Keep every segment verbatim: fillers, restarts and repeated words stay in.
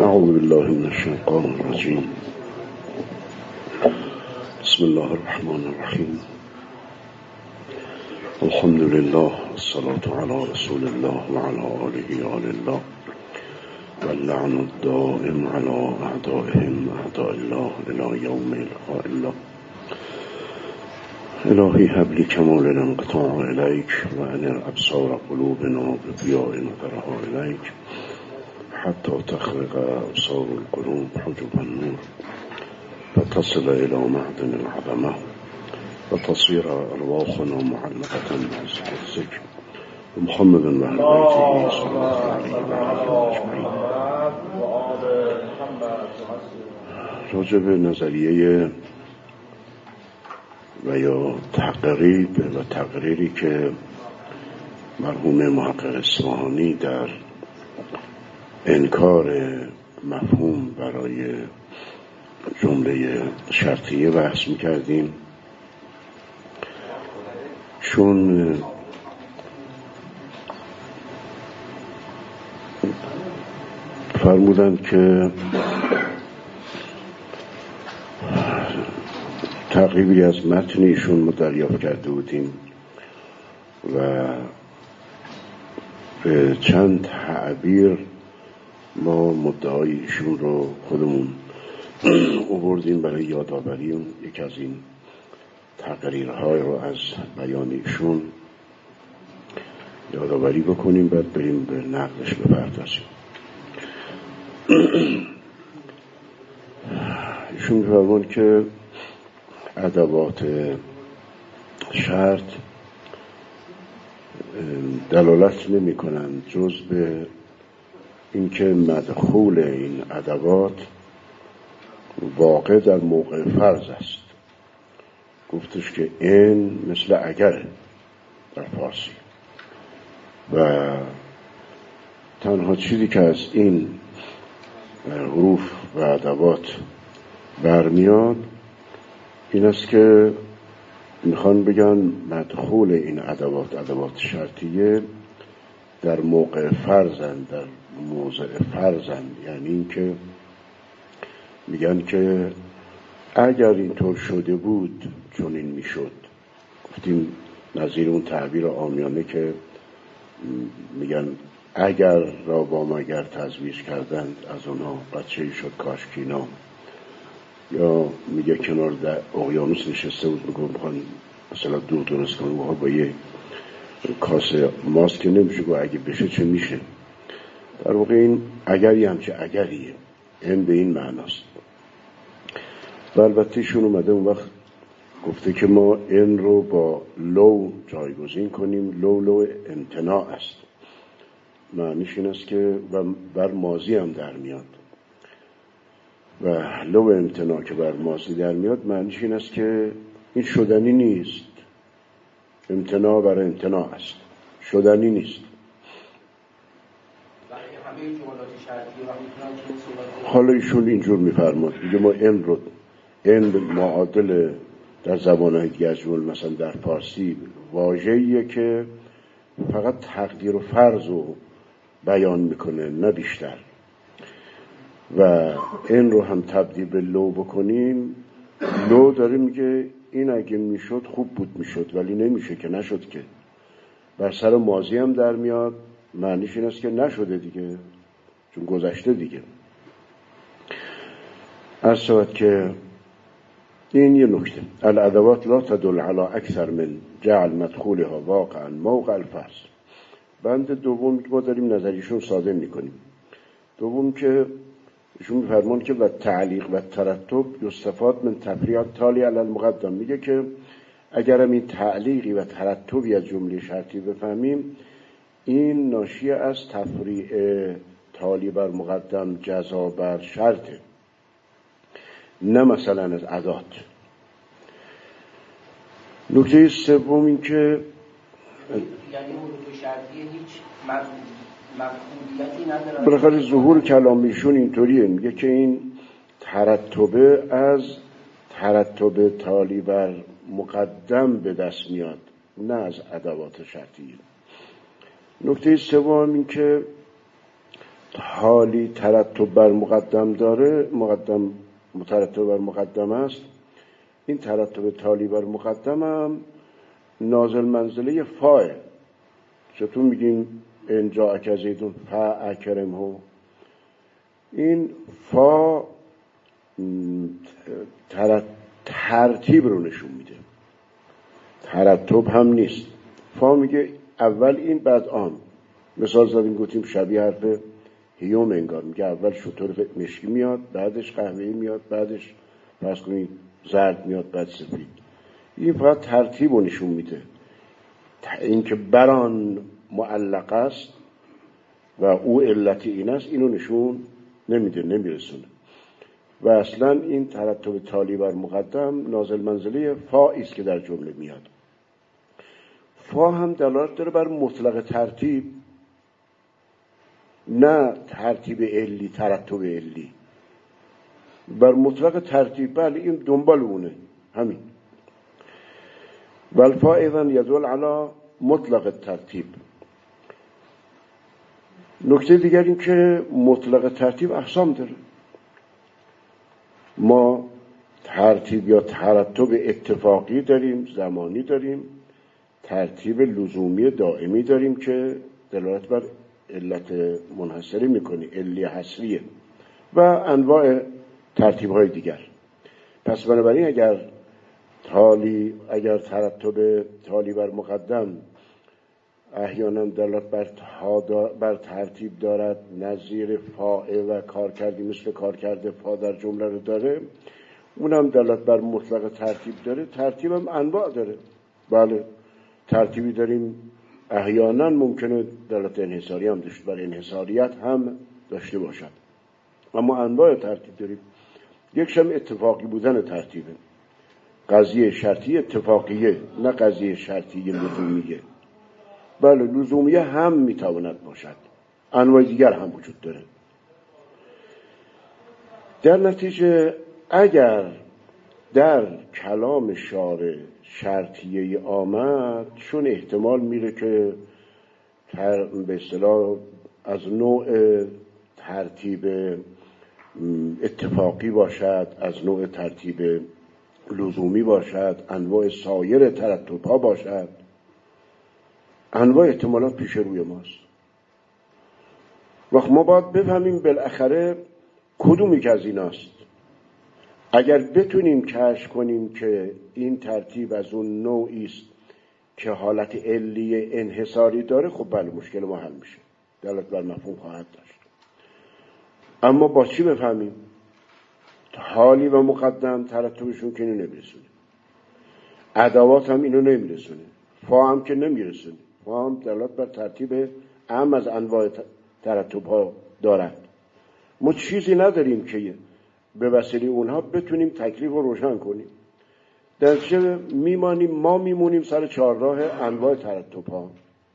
اعوذ بالله من الشیطان الرجیم. بسم الله الرحمن الرحیم. الحمد لله والصلاة على رسول الله وعلى آله آل الله واللعن الدائم على أعدائهم أعداء الله إلى يوم لقاء الله. إلهي هب لي كمال الانقطاع إليك وأنر أبصار قلوبنا بضياء نظرها إليك حتى تخرق أبصار القلوب حجب النور فتصل إلى معدن العظمة وتصير أرواحنا معلقة بعزك ومحمد وأهل بيته صلى الله عليه وآله أجمعين. راجع به نظریه و یا تقریب و تقریری که مرحوم محقق اصفهانی در انکار مفهوم برای جمله شرطیه بحث می‌کردیم، چون فرمودند که تقریبی از متن ایشون ما دریافت کرده بودیم و به چند تعبیر ما مدعای ایشون رو خودمون آوردیم برای یادآوری اون یک از این تقریرهای رو از بیان ایشون یادآوری بکنیم، بعد بریم به نقدش بپردازیم. ایشون می‌فرمایند که ادوات شرط دلالت نمی کنند جز به اینکه مدخول این ادوات واقع در موقع فرض است. گفتش که این مثل اگر در فارسی و تنها چیزی که از این حروف و ادوات برمیاد این است که میخوان بگن مدخول این ادوات ادوات شرطیه در موقع فرضند، در موضع فرضند، یعنی این که میگن که اگر اینطور شده بود چون این میشد. گفتیم نظیر اون تعبیر عامیانه که میگن اگر را با مگر تزویج کردند از اونها بچه‌ای شد کاشکینا، یا میگه کنار در اقیانوس نشسته بود میگه میخوان مثلا دور درست کنه با یه کاسه ماست که نمیشه گفت اگه بشه چه میشه. در واقع این اگری همچه اگریه، این به این معناست. و البته ایشون اومده اون وقت گفته که ما این رو با لو جایگزین کنیم. لو لو امتناع است، معنیش این است که بر ماضی هم در میاد و لو امتناع که بر ماضی در میاد معنیش این است که این شدنی نیست. امتناع برای امتناع است، شدنی نیست. حالا ایشون اینجور میفرماد، میگه ما این رو این معادل در زبان‌های دیگه از جمله مثلا در فارسی واژه‌ایه که فقط تقدیر و فرض رو بیان میکنه نه بیشتر، و این رو هم تبدیل به لو بکنیم. لو داره میگه این اگه میشد خوب بود میشد، ولی نمیشه که، نشد که. بر سر ماضی هم در میاد، معنیش این است که نشده دیگه، چون گذشته دیگه. عرض شود که این یه نکته. الادوات لا تدل علی اکثر من جعل مدخولها واقعا موقع الفرض. بند دوم که ما داریم نظریشون ساده میکنیم. دوم که ایشون میفرمان که و تعلیق و ترتب یستفاد من تفریع تالی علی المقدم. میگه که اگرم این تعلیقی و ترتبی از جمله شرطی بفهمیم، این ناشی از تفریع تالی بر مقدم جزا بر شرطه، نه مثلا از ادات. نکته سوم این که یعنی حروف شرطیه هیچ مفهومیتی نداره. بالاخره ظهور کلامیشون اینطوریه، میگه که این ترتبه از ترتب تالی بر مقدم به دست میاد، نه از ادوات شرطیه. نکته سوم این که حالی ترتب بر مقدم داره، مقدم مترتب بر مقدم است. این ترتب تالی بر مقدم هم نازل منزله فاه. چطور میگیم ان جاءک زیدون فاکرمه؟ این فا ترتیب رو نشون میده، ترتب هم نیست. فا میگه اول این بعد آن. مثال زدیم گفتیم شبیه حرف هیوم انگار، میگه اول شتر مشکی میاد، بعدش قهوه‌ای میاد، بعدش فرض کنید زرد میاد، بعد سفید. این فقط ترتیب رو نشون میده. این که بران معلق است و او علت این است، اینو نشون نمیده، نمیرسونه. و اصلا این ترتب تالی بر مقدم نازل منزله فایی است که در جمله میاد. فا هم دلالت داره بر مطلق ترتیب، نه ترتیب علی، ترتب علی، بر مطلق ترتیب. بله این دنبال اونه، همین. والفا ایضا یدل علی مطلق ترتیب. نکته دیگر این که مطلق ترتیب اقسام داره. ما ترتیب یا ترتب اتفاقی داریم، زمانی داریم، ترتیب لزومی دائمی داریم که دلالت بر علت منحصری میکنی، علی حصریه، و انواع ترتیب های دیگر. پس بنابراین اگر تالی اگر ترتب تالی بر مقدم احیانا دلالت بر, بر ترتیب دارد، نظیر فاعل و کار کردی مثل کار کرده فا در جمله رو داره، اونم دلالت بر مطلق ترتیب داره. ترتیب هم انواع داره. بله ترتیبی داریم احیانا ممکنه دلالت انحصاری هم داشته، بر انحصاریت هم داشته باشد، اما انواع ترتیب داریم. یکش هم اتفاقی بودن ترتیبه، قضیه شرطی اتفاقیه، نه قضیه شرطی لزومیه. بله لزومیه هم میتواند باشد، انواع دیگر هم وجود داره. در نتیجه اگر در کلام شارع شرطیه آمد، چون احتمال میره که به اصطلاح از نوع ترتیب اتفاقی باشد، از نوع ترتیب لزومی باشد، انواع سایر ترتب ها باشد، انواع احتمالات پیش روی ماست. وقت ما باید بفهمیم بالاخره کدومی که از این است. اگر بتونیم کشف کنیم که این ترتیب از اون نوعی است که حالت علی انحصاری داره، خب بله مشکل ما حل میشه، دلالت بر مفهوم خواهد داشت. اما با چی بفهمیم؟ حالی و مقدم ترتبشون که اینو نمیرسونه، ادوات هم اینو نمیرسونه، فا هم که نمیرسونه. فا هم دلالت بر ترتیب اهم از انواع ترتب ها دارد. ما چیزی نداریم که به وسیله اونها بتونیم تکلیف رو روشن کنیم. در چه میمانیم؟ ما میمونیم سر چهارراه انواع ترتب ها.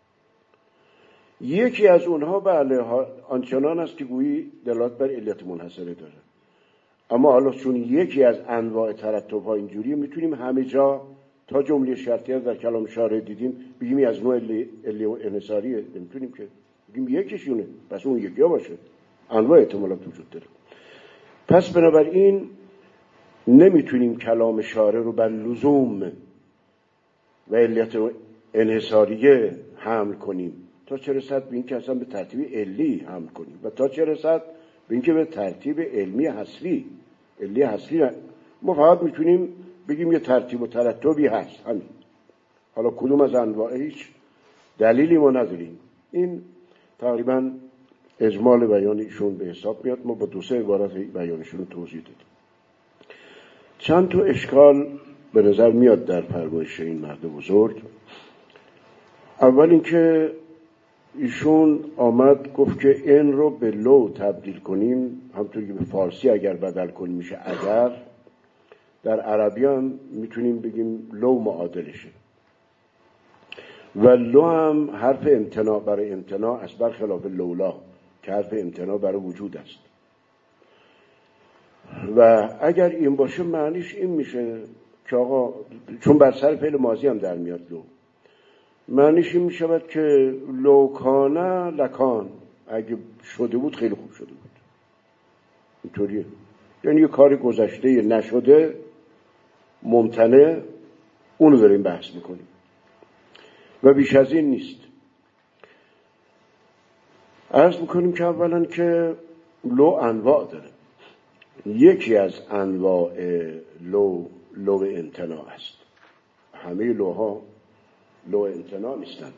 یکی از اونها بله آنچنان است که گویی دلالت بر علت منحصره داره، اما حالا چون یکی از انواع ترتب ها اینجوری، میتونیم همه جا تا جمله شرطیه در کلام شارع دیدیم بگیم از نوع علی انحصاریه، نمیتونیم که بگیم یکیشونه، پس اون یکی ها باشه. انواع احتمالات وجود داره. پس بنابراین نمیتونیم کلام شارع رو بر لزوم و علت انحصاریه حمل کنیم، تا چه رسد به این که اصلا به ترتیب علی حمل کنیم، و تا چه رسد به این که به ترتیب علمی حصری علی حصری نه. ما فقط میتونیم بگیم یه ترتیب و ترتبی هست، همین. حالا کدوم از انواع هیچ دلیلی ما نداریم. این تقریبا اجمال بیان ایشون به حساب میاد. ما با دو سه عبارت بیانشون رو توضیح دادیم. چند تا اشکال به نظر میاد در فرمایش این مرد بزرگ. اول اینکه ایشون آمد گفت که این رو به لو تبدیل کنیم، همطوری که به فارسی اگر بدل کنیم میشه اگر، در عربی هم میتونیم بگیم لو معادلشه. و لو هم حرف امتناع برای امتناع است، برخلاف لولا که حرف امتناع برای وجود است. و اگر این باشه معنیش این میشه که آقا، چون بر سر فعل ماضی هم در میاد لو، معنیش این میشود که لو کانه لکان، اگه شده بود خیلی خوب شده بود. اینطوریه. یعنی یه کاری گذشته نشده ممتنع، اونو داریم بحث میکنیم و بیش از این نیست. عرض میکنیم که اولا که لو انواع داره. یکی از انواع لو لو امتناع است. همه لوها لو امتناع نیستند.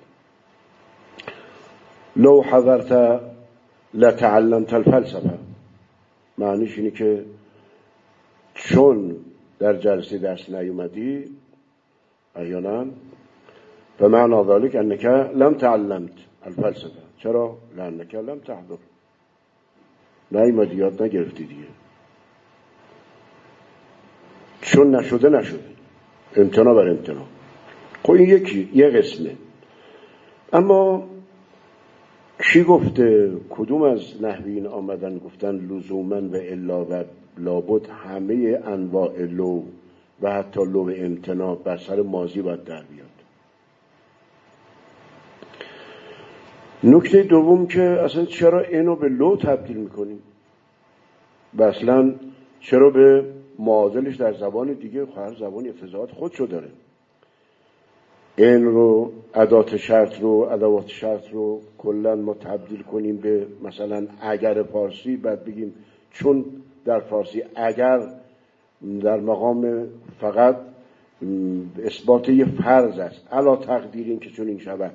لو حضرت لتعلمت الفلسفه، معنیش اینه که چون در جلسه درس نیومدی احیانا به معنی ذلك انك لم تعلمت الفلسفه. چرا؟ لانك لم تحضر، نیومدی، یاد نگرفتی دیگه. چون نشده نشده، امتناع بر امتناع. خب این یکی یه قسمه. اما کی گفته؟ کدوم از نحویین آمدن گفتن لزوما و الا و لابد همه انواع لو و حتی لو امتناع بر سر ماضی باید در بیاد؟ نکته دوم که اصلا چرا اینو به لو تبدیل میکنیم و اصلا چرا به معادلش در زبان دیگه؟ هر زبانی افزاعات خودشو داره. این رو ادات شرط رو ادوات شرط رو کلا ما تبدیل کنیم به مثلا اگر فارسی، بعد بگیم چون در فارسی اگر در مقام فقط اثبات یه فرض است، علا تقدیر این که چون این شود.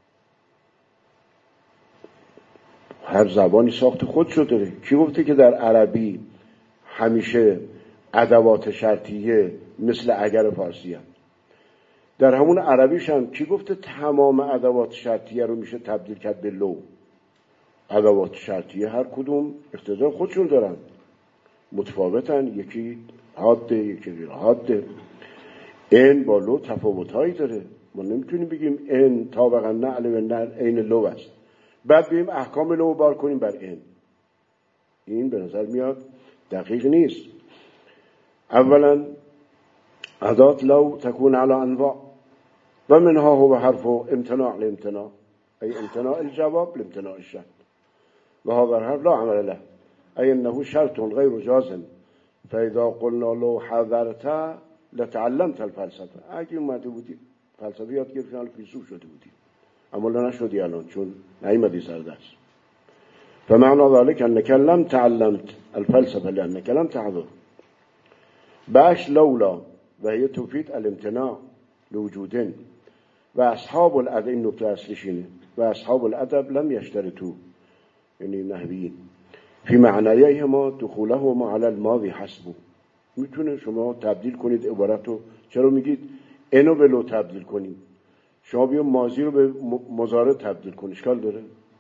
هر زبانی ساخت خودشو داره. کی گفته که در عربی همیشه ادوات شرطیه مثل اگر فارسی هست؟ در همون عربیش هم کی گفته تمام ادوات شرطیه رو میشه تبدیل کرد به لو؟ ادوات شرطیه هر کدوم اقتضای خودشون دارن، متفاوتن، یکی حاده یکی غیر حاده. این با لو تفاوتهایی داره. ما نمیتونیم بگیم این طابقا نعل و نعل این لو است بعد بگیم احکام لو بار کنیم بر این. این به نظر میاد دقیق نیست. اولا ادات لو تكون على انواع و منها هو حرف امتناع لامتناع، ای امتناع الجواب لامتناع الشرط، و هذا الحرف لا عمل له ای انه شرط غیر جازم، فاذا قلنا لو حضرت لتعلمت الفلسفه. اگه اومده بودی فلسفه یاد گرفتی الان فیلسوف شده بودی، اما الان نشدی الان چون نیومدی سر درس. فمعنى ذلك انك لم تعلمت الفلسفه لانك لم تحضر. باش لولا و هي تفيد الامتناع لوجودين و اصحاب الادب، این نکته اصلیش اینه، و اصحاب الادب لم يشترطوا، یعنی نحویین، فی معنیهما دخولهما على الماضی حسبو. میتونه شما تبدیل کنید عبارتو. چرا میگید اینو به لو تبدیل کنید؟ شما بیا ماضی رو به مضارع تبدیل کنید، اشکال داره؟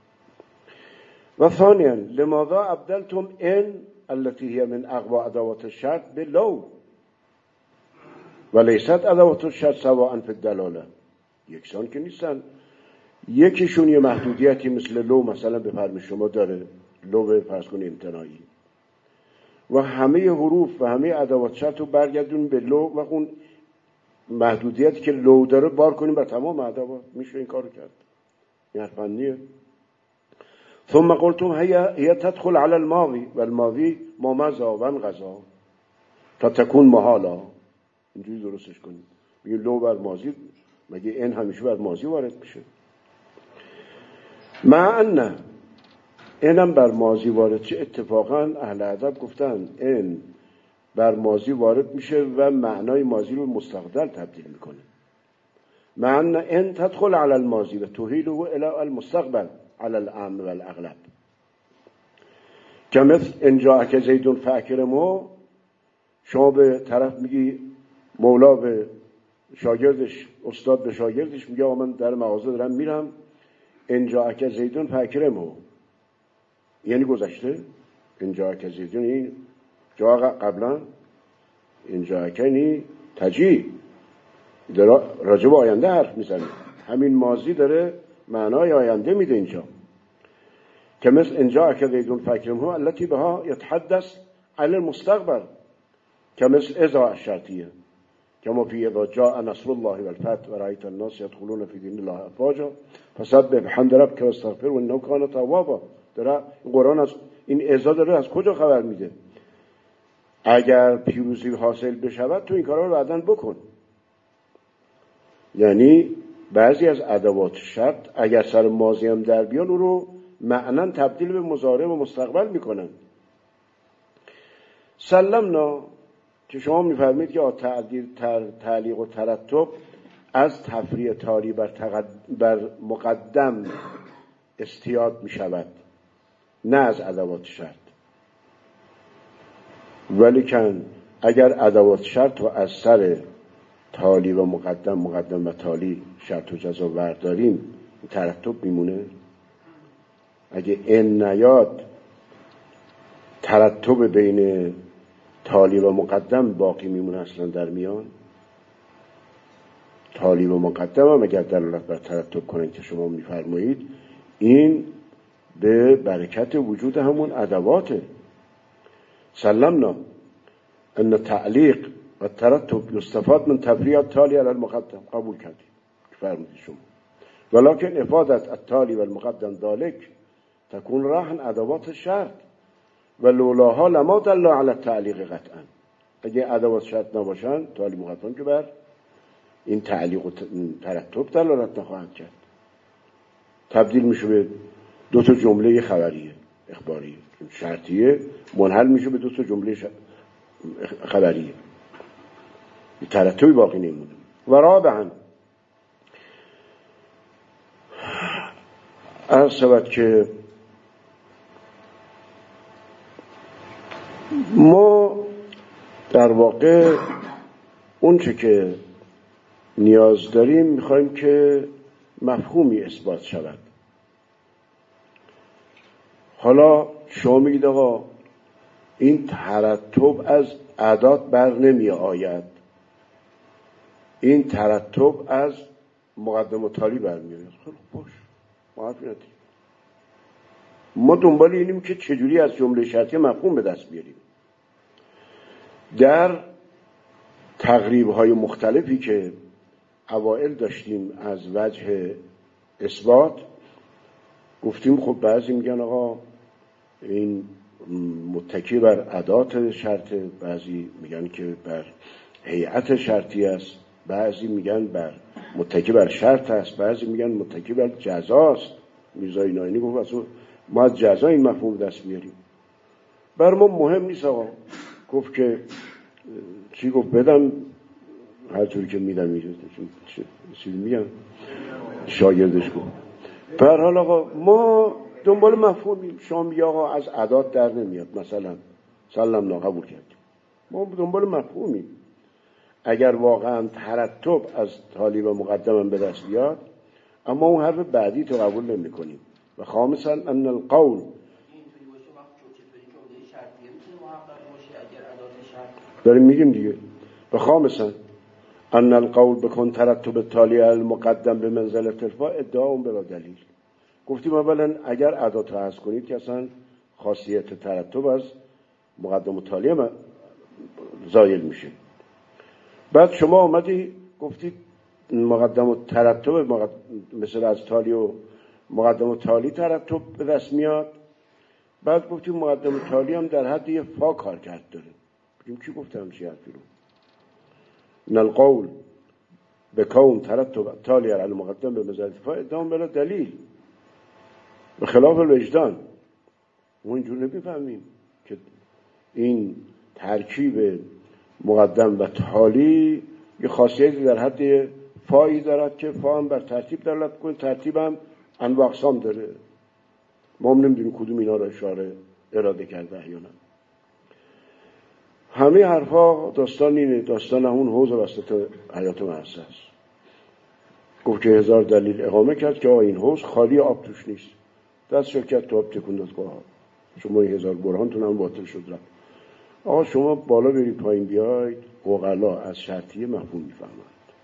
و ثانیا لماذا ابدلتم ان التي هي من اقوى ادوات الشرط بلو و لیست ادوات الشرط سواء فی الدلاله؟ یکسان که نیستن. یکیشون یه محدودیتی مثل لو مثلا به فرم شما داره، لو به فرض کن امتناعی، و همه حروف و همه ادوات شرط رو برگردون به لو و اون محدودیتی که لو داره بار کنیم بر تمام ادوات. میشه این کارو کرد. این فنیه. ثم قلتم هي هي تدخل على الماضي والماضي ما مضى وانقضى فتكون محالا. اینجوری درستش کنیم. میگه لو بر ماضی، مگه این همیشه بر ماضی وارد میشه؟ مع ان اینم بر ماضی وارد چه اتفاقا اهل ادب گفتن این بر ماضی وارد میشه و معنای ماضی رو مستقبل تبدیل میکنه. مع ان ان تدخل على الماضی و تحیله الى المستقبل على العام والاغلب. کمثل ان جاءک زید فاکرمه، شما به طرف میگی، مولا به شاگردش، استاد به شاگردش میگه من در مغازه دارم میرم، ان جاءک زید فاکرمه، یعنی گذشته. ان جاءک زید این جا قبلا، این جاءک یعنی تجی، راجع به آینده حرف میزنه. همین ماضی داره معنای آینده میده اینجا. که مثل ان جاءک زید فاکرمه التي بها يتحدث عن المستقبل، که مثل اذا الشرطیه، كما في اذا جاء نصر الله والفتح ورأيت الناس يدخلون في دين الله افواجا فسبح بحمد ربك واستغفره انه كان توابا. داره قرآن از این اعضا داره از کجا خبر میده؟ اگر پیروزی حاصل بشود تو این کارا رو بعداً بکن. یعنی بعضی از ادوات شرط اگر سر ماضی هم در بیان او رو معناً تبدیل به مضارع و مستقبل میکنن. سلمنا که شما میفرمید که تعدیل تعلیق و ترتب از تفریع تالی بر, تقد... بر مقدم استیاد میشود، نه از ادوات شرط. ولیکن اگر ادوات شرط رو از سر تالی و مقدم مقدم و تالی شرط و جزا برداریم ترتب میمونه. اگه این نیاد ترتب بین تالی و مقدم باقی میمونه اصلا در میان. تالی و مقدم هم اگر دلالت بر ترتب کنن که شما میفرمایید، این به برکت وجود همون ادواته. سلمنا ان تعلیق و ترتب یستفاد من تفریع التالی علی المقدم. قبول کردیم فرمودید شما. ولكن افادت التالی و المقدم ذلك تكون راحن ادوات شرط و لولاها لما دل علی التعلیق قطعا. اگه ادوات شرط نباشن تالی مقدم که بر این تعلیق و ترتب دلالت نخواهند کرد. تبدیل میشه به دو تا جمله خبریه اخباریه، شرطیه منحل میشه به دو تا جمله خبریه، ترتبی باقی نمیمونه. و رابعا عرض شود که ما در واقع اون چه که نیاز داریم میخوایم که مفهومی اثبات شود. حالا شما میگید آقا این ترتب از اعداد بر نمی آید، این ترتب از مقدم و تالی برمی آید. خیلی باش، ما حرفی نداریم. ما دنبال اینیم که چجوری از جمله شرطی مفهوم به دست بیاریم. در تقریب‌های مختلفی که اوائل داشتیم از وجه اثبات گفتیم خب بعضی میگن آقا این متکی بر ادات شرط، بعضی میگن که بر هیئت شرطی است، بعضی میگن بر متکی بر شرط است، بعضی میگن متکی بر جزاست. میرزای ناینی گفت ما از جزا این مفهوم دست بیاریم. بر ما مهم نیست آقا. گفت که چی گفت بدم هر جوری که میدم میشه چی میگم شاگردش گفت. به هر حال آقا ما دنبال مفهومیم. شما میگی آقا از عداد در نمیاد، مثلا سلمنا قبول کردیم. ما دنبال مفهومیم. اگر واقعا ترتب از تالی و مقدم به دست بیاد، اما اون حرف بعدی تو قبول نمی کنیم. و خامسا ان القول داریم میگیم دیگه. و خامسا ان القول بکن ترتب تالی المقدم به منزله الفا ادعا اون بلا دلیل. گفتیم اولا اگر اعداد رو حذف کنید که اصلا خاصیت ترتب از مقدم و تالی زایل میشه. بعد شما آمدی گفتید مقدم و ترتب مقدم مثل از تالی و مقدم و تالی ترتب به دست میاد. بعد گفتیم مقدم و تالی هم در حد یه فا کار کرد داره. بگیم کی گفته همچی حرفی رو؟ ان القول بکون ترتب تالی علی المقدم به منزله الفا ادام بلا دلیل به خلاف الوجدان. ما اینجور نمیفهمیم که این ترکیب مقدم و تالی یه خاصیتی در حد فایی دارد که فا هم بر ترتیب دلالت کنه، ترتیب هم انواع اقسام داره. ما هم نمیدونیم کدوم اینا رو اشاره اراده کرده احیانا. همه حرفا داستان اینه، داستان همون حوض وسط حیات مؤسس. گفت که هزار دلیل اقامه کرد که آقا این حوض خالی آب توش نیست. دست شرکت تو آب تکون داد که شما این هزار برهانتون هم باطل شد رفت. آقا شما بالا برید پایین بیاید، عقلا از شرطیه مفهوم میفهمند.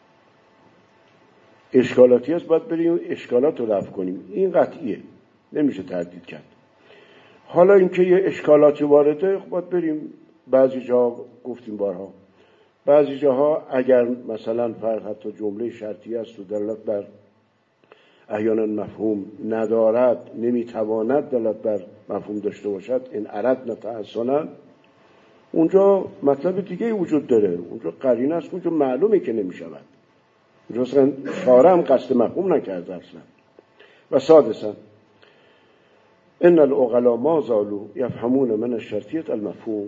اشکالاتی هست باید بریم اشکالات رو رفع کنیم. این قطعیه، نمیشه تردید کرد. حالا اینکه یه اشکالاتی وارده باید بریم. بعضی جا گفتیم بارها، بعضی جاها اگر مثلا فرض حتی جمله شرطی است و دلالت بر احیانا مفهوم ندارد، نمیتواند دلالت بر مفهوم داشته باشد، این اردنا تحسنا، اونجا مطلب دیگه وجود داره، اونجا قرینه است، اونجا معلومه که نمیشود، اونجا اصلا شارع هم قصد مفهوم نکرده اصلا. و سادسا ان العقلاء ما زالوا یفهمون من الشرطیة المفهوم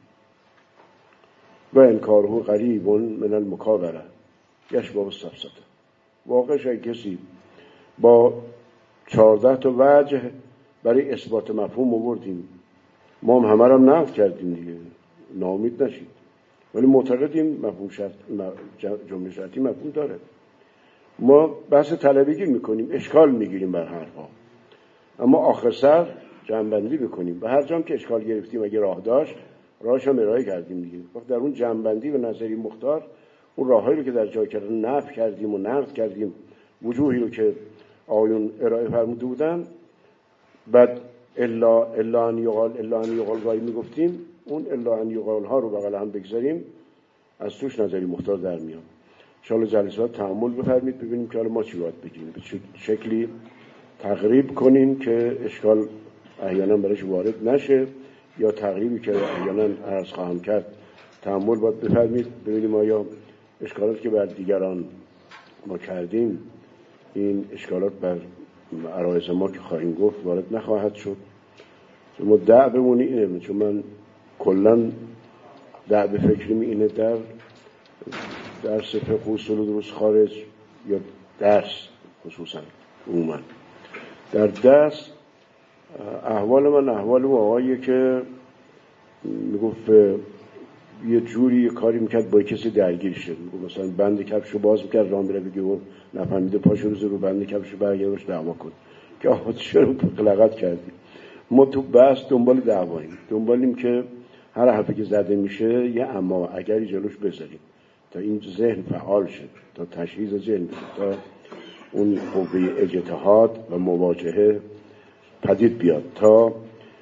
و انکاره قریب من المکابره یشبه السفسطه. واقعش اگه کسی با چهارده تا وجه برای اثبات مفهوم آوردیم، ما هم همه رو هم نقد کردیم دیگه، ناامید نشید، ولی معتقدیم مفهوم شرط، جمله شرطی مفهوم داره. ما بحث طلبگی میکنیم، اشکال میگیریم بر حرفا، اما آخر سر جمع‌بندی میکنیم. و هر جام که اشکال گرفتیم اگه راه داشت، راهش هم ارائه کردیم دیگه. وقت در اون جمع‌بندی و نظری مختار، اون راههایی رو که در جای کردن نفی کردیم و نقد کردیم، وجوهی رو که آیون ارائه فرموده بودن، بعد الا الا ان یقال الا ان یقال گاهی میگفتیم، اون الا ان یقال ها رو بغل هم بگذاریم، از توش نظری مختار در میاد. ان شاء الله جلسات تأمل بفرمایید ببینیم که حالا ما چی باید بگیم، به چه شکلی تقریب کنیم که اشکال احیانا برایش وارد نشه، یا تقریبی که احیانا عرض خواهم کرد تأمل باید بفرمایید ببینیم آیا اشکالات که بر دیگران ما کردیم، این اشکالات بر عرایض ما که خواهیم گفت وارد نخواهد شد. ما دعومون اینه، چون من کلا دعو فکریم اینه، در درس فقه اصول دروس خارج یا درس خصوصا عموما در درس احوال من احوال اون آقاییه که میگفت یه جوری یه کاری میکرد با کسی درگیر شد، میگفت مثلا بند کفشو باز میکرد راه میره بگه اون نفهمیده پاشو روز رو بند کفشو برگردش دعوا کن که آقا چرا قلقت کردی. ما تو بحث دنبال دعواییم، دنبالیم که هر حرفی که زده میشه یه اما اگری جلوش بذاریم تا این ذهن فعال شد، تا تشخیص ذهن بشه، تا اون قوه اجتهاد و مواجهه پدید بیاد، تا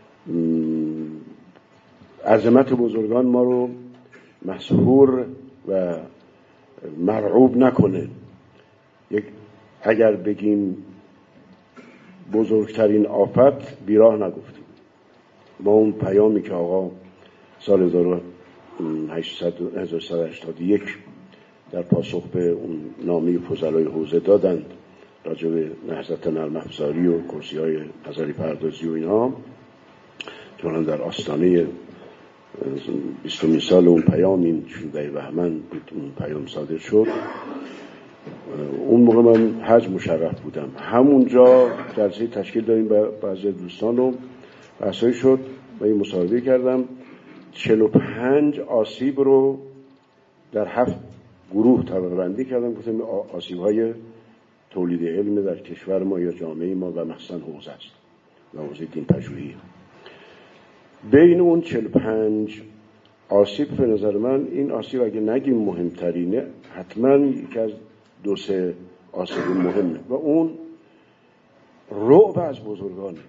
عظمت بزرگان ما رو مسحور و مرعوب نکنه. یک اگر بگیم بزرگترین آفت بیراه نگفتیم. ما اون پیامی که آقا سال هزار و هشتصد و هشتاد و یک در پاسخ به اون نامه فضلای حوزه دادند راجع به نهضت نرم افزاری و کرسی های نظری پردازی و اینها، چون در آستانه بیستمین سال اون پیام، این شانزده بهمن بود اون پیام صادر شد. اون موقع من حج مشرف بودم، همونجا جلسه تشکیل دادیم با بعضی دوستان و بحثایی شد و این مصاحبه کردم. چهل و پنج آسیب رو در هفت گروه طبقه بندی کردم، گفتم آسیب های تولید علم در کشور ما یا جامعه ما و مخصوصا حوزه است و حوزه دین پژوهی. بین اون چهل و پنج آسیب به نظر من این آسیب اگه نگیم مهمترینه، حتما یکی از دو سه آسیب مهمه و اون رعب از بزرگانه.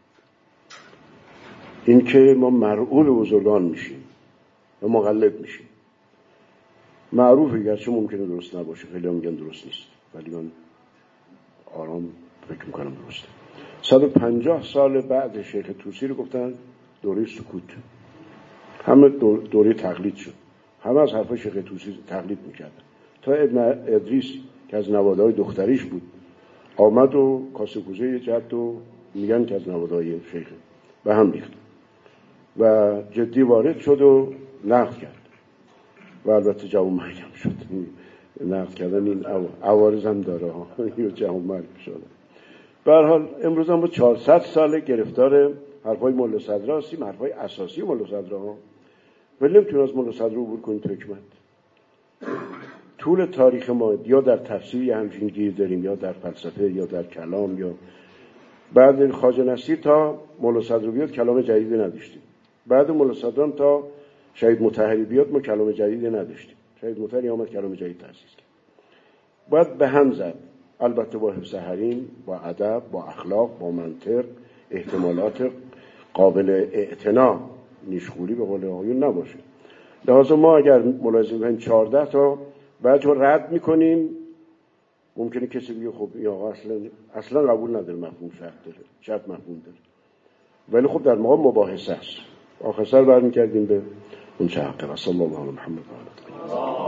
این که ما مرعوب بزرگان میشیم و مقلد میشیم. معروفه گرچه ممکنه درست نباشه، خیلی هم میگن درست نیست، ولی من آرام فکر میکنم درسته. صد و پنجاه سال بعد شیخ طوسی رو گفتن دوره سکوت، همه دوره تقلید شد، همه از حرفای شیخ طوسی تقلید میکردن تا ابن ادریس که از نوادهای دختریش بود آمد و کاسه کوزه جد و میگن که از نوادهای شیخ به هم ریخت و جدی وارد شد و نقد کرد و البته جواب مرگم شد. نقد کردن این عوارض هم داره ها، یا جواب مرگ شده. به هر حال امروز هم با چهارصد سال گرفتار حرفای مولا صدرا هستیم، حرفای اساسی مولا صدرا ها، ولی نمیتونیم از مولا صدرا عبور کنیم تو حکمت. طول تاریخ ما یا در تفسیر یا همچین گیر داریم، یا در فلسفه یا در کلام، یا بعد خواجه نصیر تا مولا صدرا بیاد کلام جدیدی نداشتیم، بعد مولا صدرا تا شهید مطهری بیاد ما کلام جدیدی نداشتیم. شهید مطهری آمد کلام جدید تأسیس کرد. باید به هم زد، البته با حفظ حریم، با ادب، با اخلاق، با منطق، احتمالات قابل اعتنا، نیشخوری به قول آقایون نباشه. لحاظا ما اگر ملاحظه کنیم چهارده تا بعد رو رد میکنیم ممکنه کسی بگه خب این آقا اصلا اصلا قبول نداره مفهوم شرط داره، شرط مفهوم داره، ولی خب در مقام مباحثه است. آخر سر برمیگردیم به اون چه حقه. صلی الله علی محمد و علی آله.